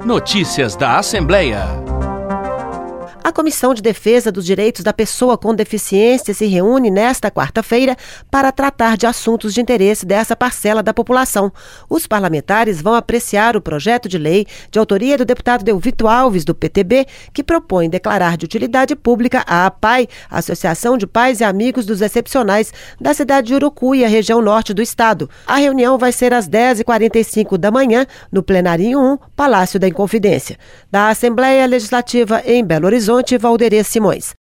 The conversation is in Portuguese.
Notícias da Assembleia. A Comissão de Defesa dos Direitos da Pessoa com Deficiência se reúne nesta quarta-feira para tratar de assuntos de interesse dessa parcela da população. Os parlamentares vão apreciar o projeto de lei de autoria do deputado Delvito Alves, do PTB, que propõe declarar de utilidade pública a APAI, Associação de Pais e Amigos dos Excepcionais, da cidade de Urucuia, região norte do estado. A reunião vai ser às 10h45 da manhã, no Plenarinho 1, Palácio da Inconfidência. Da Assembleia Legislativa em Belo Horizonte, Valderê Simões.